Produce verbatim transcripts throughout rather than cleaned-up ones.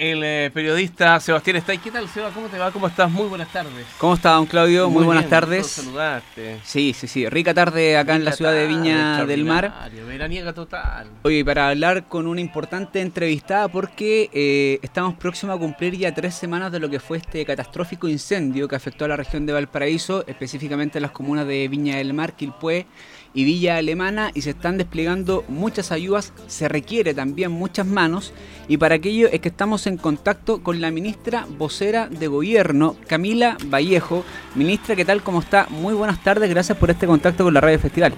el eh, periodista Sebastián Estay. ¿Qué tal, Seba? ¿Cómo te va? ¿Cómo estás? Muy buenas tardes. ¿Cómo está, don Claudio? Muy, Muy buenas bien, tardes. Saludarte. Sí, sí, sí. Rica tarde acá Rica en la ciudad tarde, de Viña del Mar. Veraniega total. Oye, para hablar con una importante entrevistada porque eh, estamos próximos a cumplir ya tres semanas de lo que fue este catastrófico incendio que afectó a la región de Valparaíso, específicamente las comunas de Viña del Mar, Quilpué y Villa Alemana, y se están desplegando muchas ayudas, se requiere también muchas manos, y para aquello es que estamos en contacto con la ministra vocera de Gobierno, Camila Vallejo. Ministra, ¿qué tal? ¿Cómo está? Muy buenas tardes, gracias por este contacto con la Radio Festival.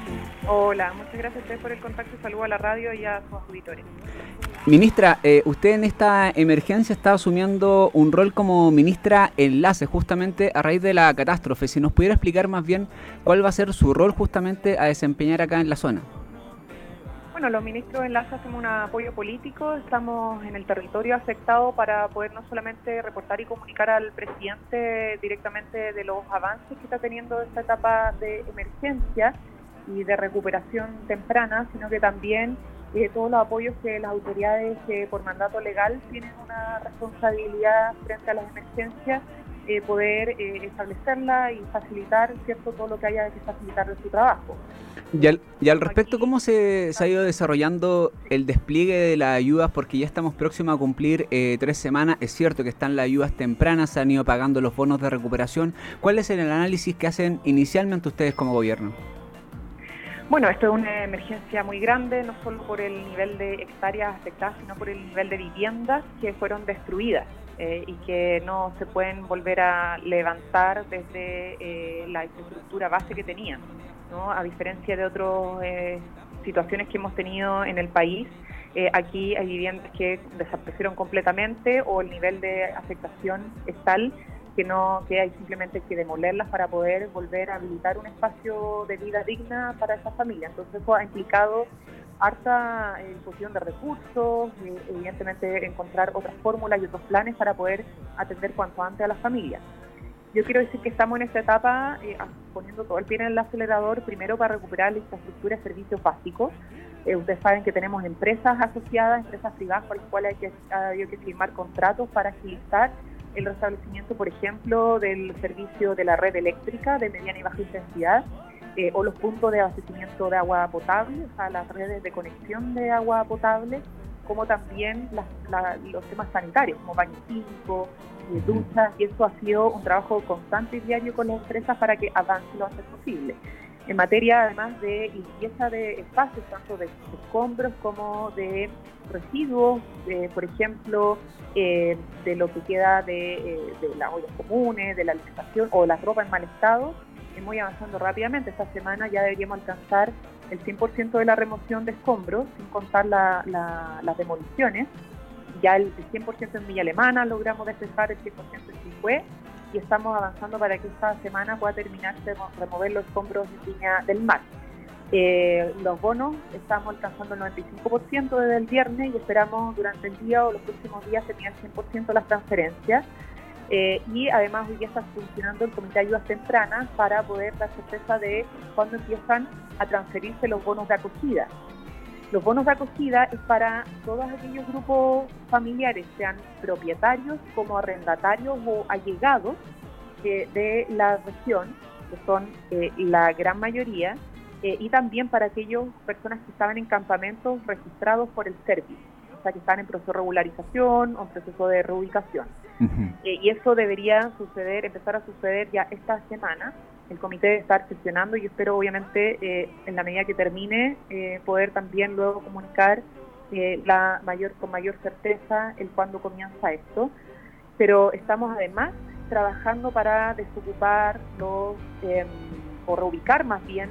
Hola, muchas gracias a ustedes por el contacto, saludo a la radio y a sus auditores. Ministra, eh, usted en esta emergencia está asumiendo un rol como ministra enlace justamente a raíz de la catástrofe. Si nos pudiera explicar más bien cuál va a ser su rol justamente a desempeñar acá en la zona. Bueno, los ministros enlace hacemos un apoyo político, estamos en el territorio afectado para poder no solamente reportar y comunicar al presidente directamente de los avances que está teniendo esta etapa de emergencia y de recuperación temprana, sino que también eh, todos los apoyos que las autoridades eh, por mandato legal tienen una responsabilidad frente a las emergencias, eh, poder eh, establecerla y facilitar, ¿cierto?, todo lo que haya que facilitar de su trabajo. Y al, y al respecto, ¿cómo se, se ha ido desarrollando el despliegue de las ayudas? Porque ya estamos próximos a cumplir eh, tres semanas. Es cierto que están las ayudas tempranas, se han ido pagando los bonos de recuperación. ¿Cuál es el análisis que hacen inicialmente ustedes como gobierno? Bueno, esto es una emergencia muy grande, no solo por el nivel de hectáreas afectadas, sino por el nivel de viviendas que fueron destruidas eh, y que no se pueden volver a levantar desde eh, la infraestructura base que tenían, ¿no? A diferencia de otras eh, situaciones que hemos tenido en el país, eh, aquí hay viviendas que desaparecieron completamente o el nivel de afectación es tal que no que hay simplemente que demolerlas para poder volver a habilitar un espacio de vida digna para esa familia. Entonces eso ha implicado harta eh, disposición de recursos, eh, evidentemente encontrar otras fórmulas y otros planes para poder atender cuanto antes a las familias. Yo quiero decir que estamos en esta etapa eh, poniendo todo el pie en el acelerador, primero para recuperar la infraestructura de servicios básicos. Eh, ustedes saben que tenemos empresas asociadas, empresas privadas con las cuales hay que, hay que firmar contratos para agilizar el restablecimiento, por ejemplo, del servicio de la red eléctrica de mediana y baja intensidad, eh, o los puntos de abastecimiento de agua potable, o sea, las redes de conexión de agua potable, como también las, la, los temas sanitarios, como baños químicos, eh, duchas, y eso ha sido un trabajo constante y diario con las empresas para que avance lo antes posible. En materia, además de limpieza de espacios, tanto de escombros como de residuos, de, por ejemplo, eh, de lo que queda de, eh, de las ollas comunes, de la alimentación o la ropa en mal estado, hemos ido avanzando rápidamente. Esta semana ya deberíamos alcanzar el cien por ciento de la remoción de escombros, sin contar la, la, las demoliciones. Ya el cien por ciento en Villa Alemana logramos despejar el cien por ciento en Quilpué, y estamos avanzando para que esta semana pueda terminarse de remover los escombros en Viña del Mar. Eh, los bonos estamos alcanzando el noventa y cinco por ciento desde el viernes y esperamos durante el día o los próximos días terminar el cien por ciento de las transferencias. Eh, y además hoy día está funcionando el Comité de Ayudas Tempranas para poder dar certeza de cuándo empiezan a transferirse los bonos de acogida. Los bonos de acogida es para todos aquellos grupos familiares, sean propietarios como arrendatarios o allegados eh, de la región, que son eh, la gran mayoría, eh, y también para aquellas personas que estaban en campamentos registrados por el Servi, o sea, que están en proceso de regularización o en proceso de reubicación. Uh-huh. Eh, y eso debería suceder, empezar a suceder ya esta semana. El comité debe estar sesionando y yo espero, obviamente, eh, en la medida que termine, eh, poder también luego comunicar eh, la mayor con mayor certeza el cuándo comienza esto. Pero estamos además trabajando para desocupar los, eh, o reubicar más bien,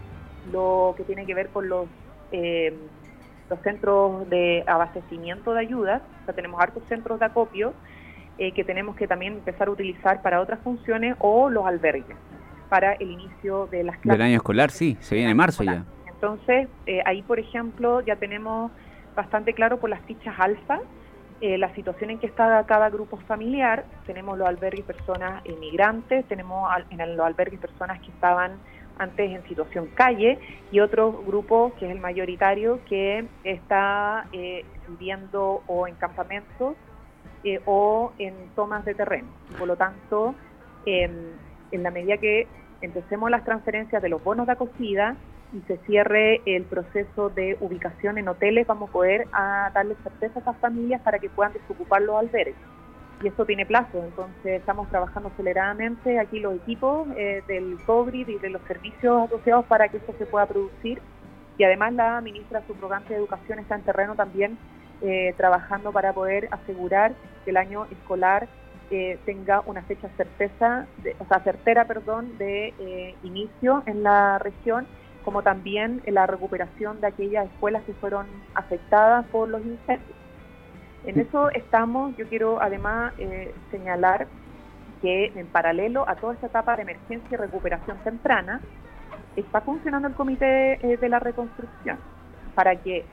lo que tiene que ver con los, eh, los centros de abastecimiento de ayudas. O sea, tenemos hartos centros de acopio eh, que tenemos que también empezar a utilizar para otras funciones, o los albergues para el inicio de las clases. Del año escolar, sí, se viene marzo ya. Entonces, eh, ahí, por ejemplo, ya tenemos bastante claro por las fichas alfa eh, la situación en que está cada grupo familiar. Tenemos los albergues personas inmigrantes, tenemos al, en los albergues personas que estaban antes en situación calle, y otro grupo, que es el mayoritario, que está eh, viviendo o en campamentos eh, o en tomas de terreno. Por lo tanto, eh, en la medida que empecemos las transferencias de los bonos de acogida y se cierre el proceso de ubicación en hoteles, vamos a poder a darle certeza a esas familias para que puedan desocupar los albergues. Y eso tiene plazo, entonces estamos trabajando aceleradamente aquí los equipos eh, del COVID y de los servicios asociados para que esto se pueda producir. Y además la ministra subrogante de Educación está en terreno también eh, trabajando para poder asegurar que el año escolar eh, tenga una fecha certeza, de, o sea, certera perdón, de eh, inicio en la región, como también la recuperación de aquellas escuelas que fueron afectadas por los incendios. En eso estamos. Yo quiero además eh, señalar que en paralelo a toda esta etapa de emergencia y recuperación temprana, está funcionando el Comité eh, de la Reconstrucción para que...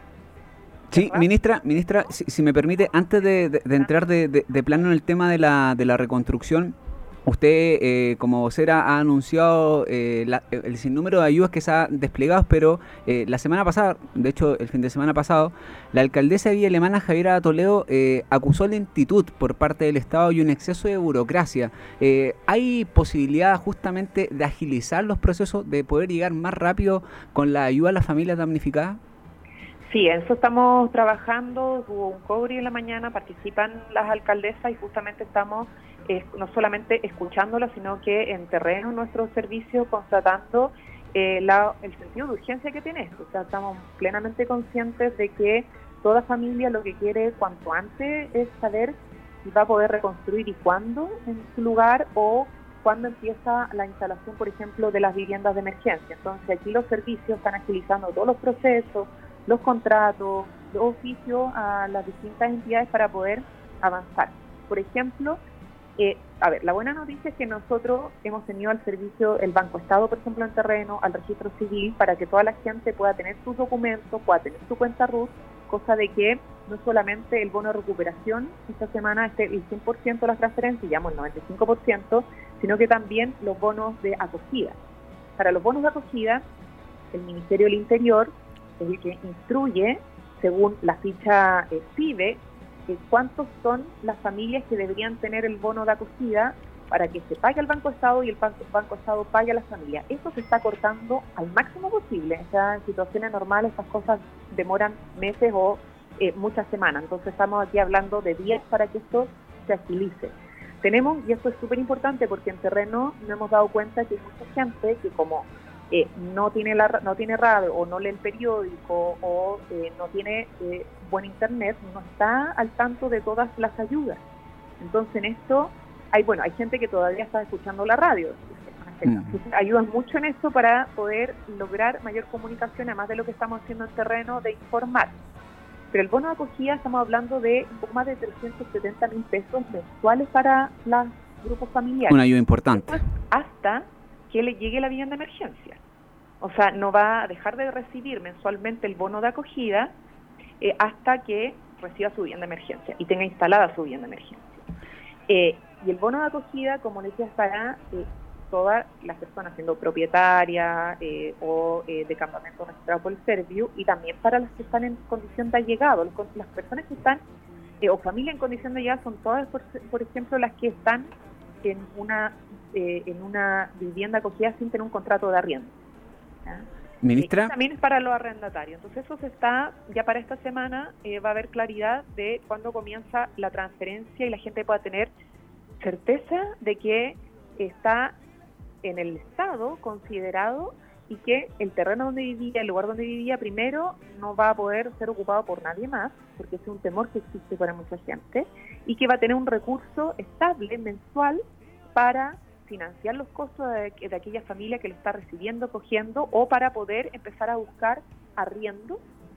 Sí, ¿verdad? ministra, ministra, si, si me permite, antes de, de, de entrar de, de, de plano en el tema de la, de la reconstrucción, usted eh, como vocera ha anunciado eh, la, el sinnúmero de ayudas que se han desplegado, pero eh, la semana pasada, de hecho el fin de semana pasado, la alcaldesa de Villa Alemana, Javiera Toledo, eh, acusó lentitud por parte del Estado y un exceso de burocracia. Eh, ¿Hay posibilidad justamente de agilizar los procesos, de poder llegar más rápido con la ayuda a las familias damnificadas? Sí, en eso estamos trabajando. Hubo un cobre en la mañana, participan las alcaldesas y justamente estamos eh, no solamente escuchándolas, sino que en terreno nuestros servicios constatando eh, la, el sentido de urgencia que tiene esto. O sea, estamos plenamente conscientes de que toda familia lo que quiere cuanto antes es saber si va a poder reconstruir y cuándo en su lugar, o cuándo empieza la instalación, por ejemplo, de las viviendas de emergencia. Entonces aquí los servicios están agilizando todos los procesos, los contratos, los oficios a las distintas entidades para poder avanzar. Por ejemplo, eh, a ver, la buena noticia es que nosotros hemos tenido al servicio el Banco Estado, por ejemplo, en terreno, al registro civil, para que toda la gente pueda tener sus documentos, pueda tener su cuenta R U T, cosa de que no solamente el bono de recuperación esta semana esté el cien por ciento de las transferencias, ya el noventa y cinco por ciento, sino que también los bonos de acogida. Para los bonos de acogida, el Ministerio del Interior es el que instruye, según la ficha eh, PIBE, eh, cuántos son las familias que deberían tener el bono de acogida para que se pague al Banco Estado y el Banco, Banco Estado pague a las familias. Eso se está cortando al máximo posible. O sea, en situaciones normales estas cosas demoran meses o eh, muchas semanas. Entonces estamos aquí hablando de días para que esto se agilice. Tenemos, y esto es súper importante porque en terreno nos hemos dado cuenta que hay mucha gente que como Eh, no tiene la no tiene radio o no lee el periódico o eh, no tiene eh, buen internet, no está al tanto de todas las ayudas. Entonces en esto hay bueno hay gente que todavía está escuchando la radio. Entonces, ayudan mucho en esto para poder lograr mayor comunicación, además de lo que estamos haciendo en terreno de informar. Pero el bono de acogida estamos hablando de un poco más de trescientos setenta mil pesos mensuales para los grupos familiares. Una ayuda importante. Hasta que le llegue la vivienda de emergencia. O sea, no va a dejar de recibir mensualmente el bono de acogida eh, hasta que reciba su vivienda de emergencia y tenga instalada su vivienda de emergencia. Eh, y el bono de acogida, como les decía, es para eh, todas las personas siendo propietarias eh, o eh, de campamentos registrados por el Serviu, y también para las que están en condición de allegado. Las personas que están, eh, o familia en condición de allegado, son todas, por, por ejemplo, las que están en una eh, en una vivienda acogida sin tener un contrato de arriendo. ¿Ya? Ministra. Y también es para los arrendatarios. Entonces eso se está, ya para esta semana eh, va a haber claridad de cuándo comienza la transferencia y la gente pueda tener certeza de que está en el Estado considerado y que el terreno donde vivía, el lugar donde vivía primero, no va a poder ser ocupado por nadie más, porque es un temor que existe para mucha gente, y que va a tener un recurso estable, mensual, para financiar los costos de, de aquella familia que lo está recibiendo, cogiendo, o para poder empezar a buscar arriendo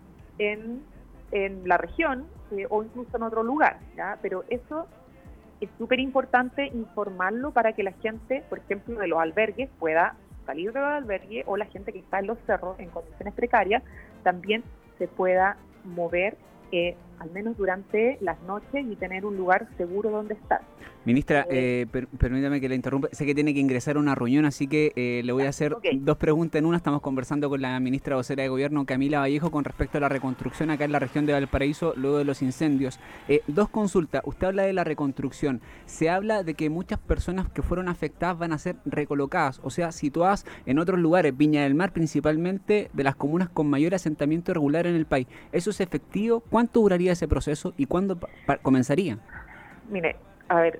en, en la región eh, o incluso en otro lugar, ¿ya? Pero eso es súper importante informarlo para que la gente, por ejemplo, de los albergues pueda salir de los albergues, o la gente que está en los cerros en condiciones precarias también se pueda mover eh, al menos durante las noches, y tener un lugar seguro donde estar. Ministra, eh, per, permítame que le interrumpa. Sé que tiene que ingresar a una reunión, así que eh, le voy a hacer okay. dos preguntas en una. Estamos conversando con la ministra vocera de Gobierno, Camila Vallejo, con respecto a la reconstrucción acá en la región de Valparaíso luego de los incendios. Eh, dos consultas. Usted habla de la reconstrucción. Se habla de que muchas personas que fueron afectadas van a ser recolocadas, o sea, situadas en otros lugares, Viña del Mar principalmente, de las comunas con mayor asentamiento irregular en el país. ¿Eso es efectivo? ¿Cuánto duraría ese proceso y cuándo comenzaría? Mire, a ver,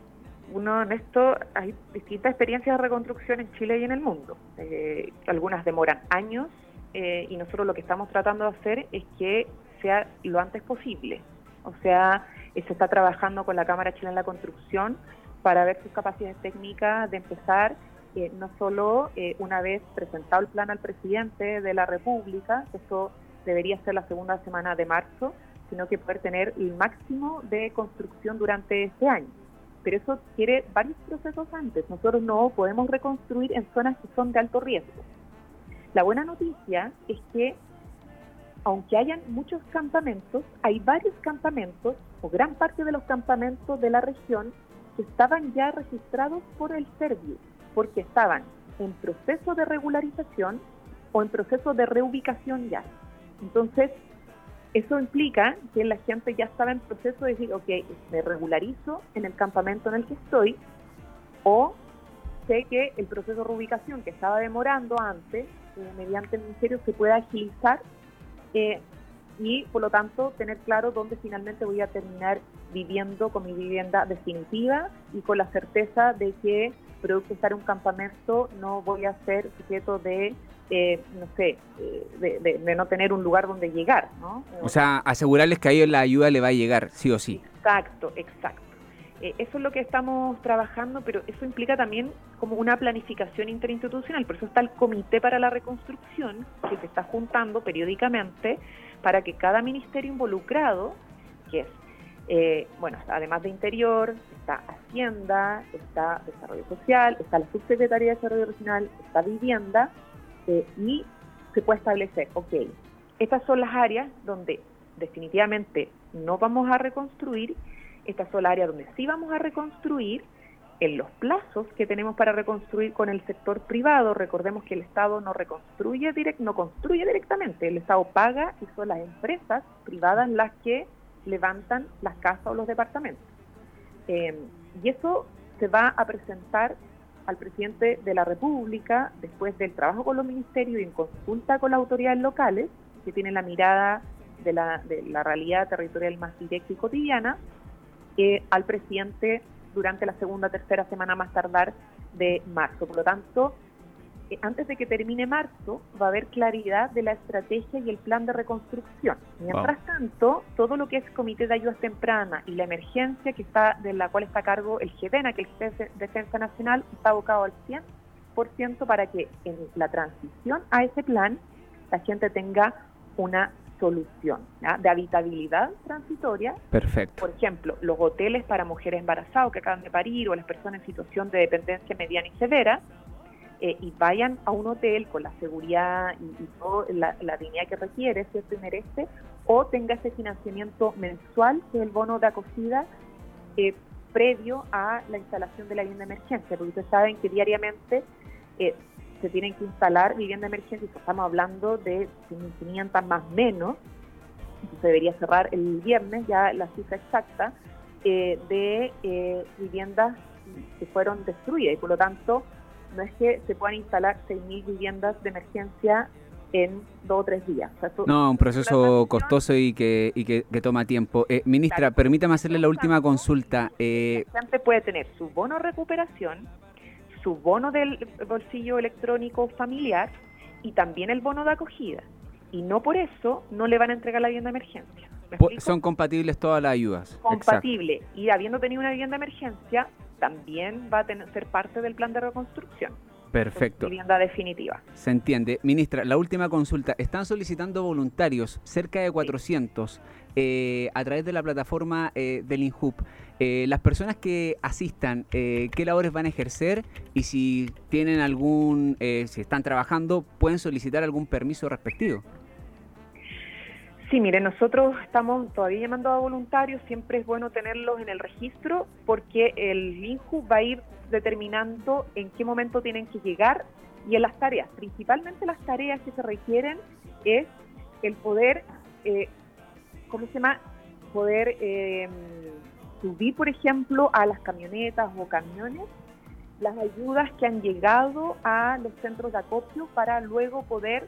uno en esto, hay distintas experiencias de reconstrucción en Chile y en el mundo. Eh, algunas demoran años eh, y nosotros lo que estamos tratando de hacer es que sea lo antes posible. O sea, eh, se está trabajando con la Cámara Chilena de la Construcción para ver sus capacidades técnicas de empezar, eh, no solo eh, una vez presentado el plan al presidente de la República, esto debería ser la segunda semana de marzo, sino que poder tener el máximo de construcción durante este año. Pero eso quiere varios procesos antes. Nosotros no podemos reconstruir en zonas que son de alto riesgo. La buena noticia es que, aunque hayan muchos campamentos, hay varios campamentos, o gran parte de los campamentos de la región, que estaban ya registrados por el Serviu, porque estaban en proceso de regularización o en proceso de reubicación ya. Entonces, eso implica que la gente ya estaba en proceso de decir, ok, me regularizo en el campamento en el que estoy, o sé que el proceso de reubicación que estaba demorando antes, eh, mediante el Ministerio, se pueda agilizar eh, y, por lo tanto, tener claro dónde finalmente voy a terminar viviendo con mi vivienda definitiva y con la certeza de que, producto de estar en un campamento, no voy a ser sujeto de Eh, no sé, eh, de, de, de no tener un lugar donde llegar, ¿no? O sea, asegurarles que a ellos la ayuda le va a llegar, sí o sí. Exacto, exacto. Eh, eso es lo que estamos trabajando, pero eso implica también como una planificación interinstitucional. Por eso está el Comité para la Reconstrucción, que se está juntando periódicamente para que cada ministerio involucrado, que es, eh, bueno, además de Interior, está Hacienda, está Desarrollo Social, está la Subsecretaría de Desarrollo Regional, está Vivienda, Eh, y se puede establecer, ok, estas son las áreas donde definitivamente no vamos a reconstruir, estas son las áreas donde sí vamos a reconstruir, en los plazos que tenemos para reconstruir con el sector privado. Recordemos que el Estado no reconstruye direct, no construye directamente, el Estado paga y son las empresas privadas las que levantan las casas o los departamentos. Eh, y eso se va a presentar al presidente de la República después del trabajo con los ministerios y en consulta con las autoridades locales, que tienen la mirada de la, de la realidad territorial más directa y cotidiana, eh, al presidente durante la segunda, tercera semana más tardar de marzo. Por lo tanto, eh, antes de que termine marzo, va a haber claridad de la estrategia y el plan de reconstrucción. Mientras wow. tanto, todo lo que es Comité de Ayudas Tempranas y la emergencia que está de la cual está a cargo el GEDENA, que es el Jefe de Defensa Nacional, está abocado al cien por ciento para que en la transición a ese plan la gente tenga una solución, ¿ya?, de habitabilidad transitoria. Perfecto. Por ejemplo, los hoteles para mujeres embarazadas que acaban de parir o las personas en situación de dependencia mediana y severa, eh, y vayan a un hotel con la seguridad y, y toda la, la dignidad que requiere, ¿cierto?, y merece, o tenga ese financiamiento mensual, que es el bono de acogida, eh, previo a la instalación de la vivienda de emergencia, porque ustedes saben que diariamente eh, se tienen que instalar vivienda de emergencia, y estamos hablando de mil quinientas más menos, se debería cerrar el viernes ya la cifra exacta, eh, de eh, viviendas que fueron destruidas, y por lo tanto no es que se puedan instalar seis mil viviendas de emergencia en dos o tres días. O sea, eso, no, un proceso costoso y que y que, que toma tiempo. Eh, ministra, claro, permítame hacerle la última consulta. Eh, la gente puede tener su bono de recuperación, su bono del bolsillo electrónico familiar y también el bono de acogida. Y no por eso no le van a entregar la vivienda de emergencia. Son compatibles todas las ayudas. Compatible. Exacto. Y habiendo tenido una vivienda de emergencia, también va a tener, ser parte del plan de reconstrucción. Perfecto. Vivienda definitiva. Se entiende. Ministra, la última consulta. Están solicitando voluntarios, cerca de cuatrocientos, eh, a través de la plataforma eh, del INJUP. Eh, las personas que asistan, eh, ¿qué labores van a ejercer? Y si tienen algún, eh, si están trabajando, ¿pueden solicitar algún permiso respectivo? Sí, mire, nosotros estamos todavía llamando a voluntarios, siempre es bueno tenerlos en el registro porque el INJU va a ir determinando en qué momento tienen que llegar y en las tareas, principalmente las tareas que se requieren es el poder, eh, ¿cómo se llama? Poder eh, subir, por ejemplo, a las camionetas o camiones las ayudas que han llegado a los centros de acopio para luego poder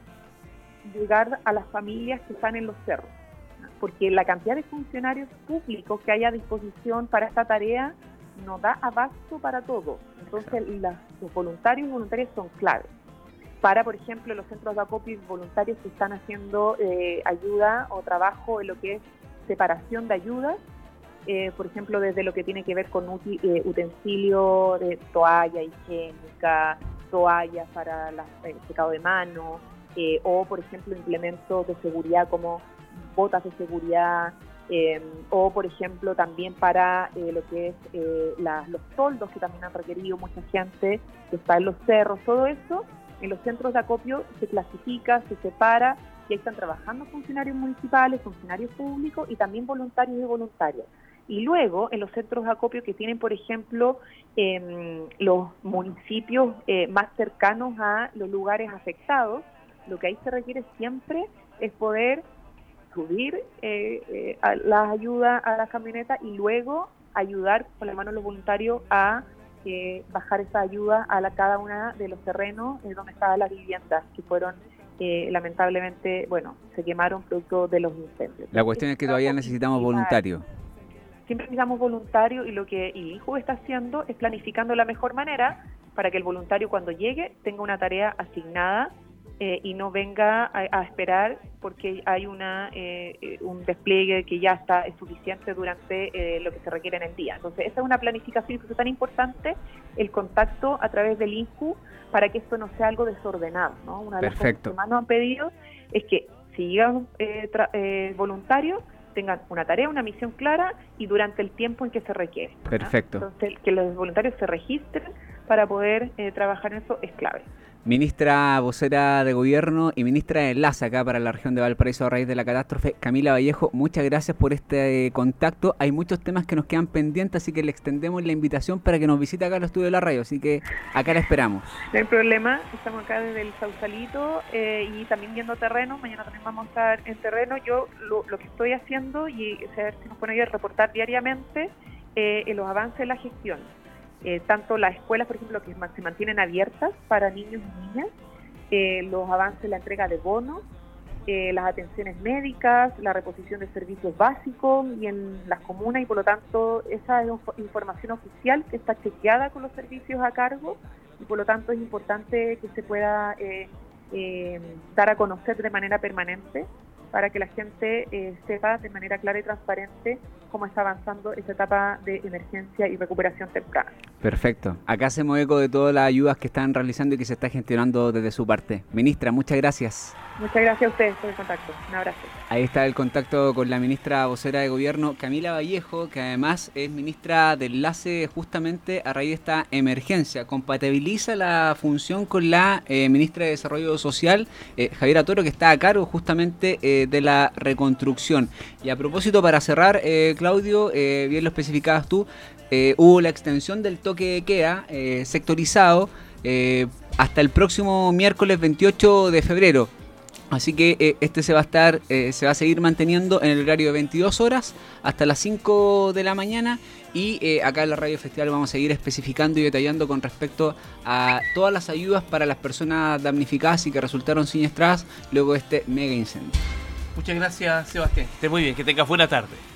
llegar a las familias que están en los cerros, porque la cantidad de funcionarios públicos que hay a disposición para esta tarea no da abasto para todo. Entonces las, los voluntarios y voluntarias son claves. Para, por ejemplo, los centros de acopio y voluntarios que están haciendo eh, ayuda o trabajo en lo que es separación de ayudas, eh, por ejemplo, desde lo que tiene que ver con uti, eh, utensilio de toalla higiénica, toallas para la, el secado de manos, Eh, o por ejemplo implementos de seguridad como botas de seguridad, eh, o por ejemplo también para eh, lo que es eh, la, los toldos que también han requerido mucha gente que está en los cerros, todo eso en los centros de acopio se clasifica, se separa y ahí están trabajando funcionarios municipales, funcionarios públicos y también voluntarios y voluntarias. Y luego en los centros de acopio que tienen por ejemplo eh, los municipios eh, más cercanos a los lugares afectados, lo que ahí se requiere siempre es poder subir eh, eh, a las ayudas a las camionetas y luego ayudar con la mano de los voluntarios a eh, bajar esa ayuda a la, cada una de los terrenos eh, donde estaban las viviendas que fueron eh, lamentablemente, bueno, se quemaron producto de los incendios. La cuestión es que todavía necesitamos voluntarios. Siempre necesitamos voluntarios y lo que INJU está haciendo es planificando la mejor manera para que el voluntario cuando llegue tenga una tarea asignada Eh, y no venga a, a esperar porque hay una eh, un despliegue que ya está es suficiente durante eh, lo que se requiere en el día. Entonces, esa es una planificación que es tan importante, el contacto a través del INJU para que esto no sea algo desordenado, ¿no? Una de las cosas que más nos han pedido es que si llegan eh, eh, voluntarios, tengan una tarea, una misión clara y durante el tiempo en que se requiere, ¿no? Perfecto. Entonces, que los voluntarios se registren para poder eh, trabajar en eso es clave. Ministra vocera de Gobierno y ministra de Enlace acá para la región de Valparaíso a raíz de la catástrofe, Camila Vallejo, muchas gracias por este eh, contacto. Hay muchos temas que nos quedan pendientes, así que le extendemos la invitación para que nos visite acá al estudio de la radio, así que acá la esperamos. No hay problema, estamos acá desde el Sausalito eh, y también viendo terreno, mañana también vamos a estar en terreno. Yo lo, lo que estoy haciendo y a ver si nos pone a reportar diariamente eh, en los avances de la gestión. Eh, tanto las escuelas, por ejemplo, que se mantienen abiertas para niños y niñas, eh, los avances, la entrega de bonos, eh, las atenciones médicas, la reposición de servicios básicos y en las comunas y por lo tanto esa es información oficial que está chequeada con los servicios a cargo y por lo tanto es importante que se pueda eh, eh, dar a conocer de manera permanente para que la gente eh, sepa de manera clara y transparente cómo está avanzando esta etapa de emergencia y recuperación temprana. Perfecto. Acá hacemos eco de todas las ayudas que están realizando y que se está gestionando desde su parte. Ministra, muchas gracias. Muchas gracias a ustedes por el contacto. Un abrazo. Ahí está el contacto con la ministra vocera de Gobierno, Camila Vallejo, que además es ministra de Enlace justamente a raíz de esta emergencia. Compatibiliza la función con la eh, ministra de Desarrollo Social, eh, Javiera Toro, que está a cargo justamente eh, de la reconstrucción. Y a propósito, para cerrar, eh, Claudio, eh, bien lo especificabas tú, eh, hubo la extensión del toque de queda eh, sectorizado eh, hasta el próximo miércoles veintiocho de febrero. Así que eh, este se va a estar, eh, se va a seguir manteniendo en el horario de veintidós horas hasta las cinco de la mañana y eh, acá en la Radio Festival vamos a seguir especificando y detallando con respecto a todas las ayudas para las personas damnificadas y que resultaron siniestradas luego de este mega incendio. Muchas gracias, Sebastián. Que esté muy bien, que tengas buena tarde.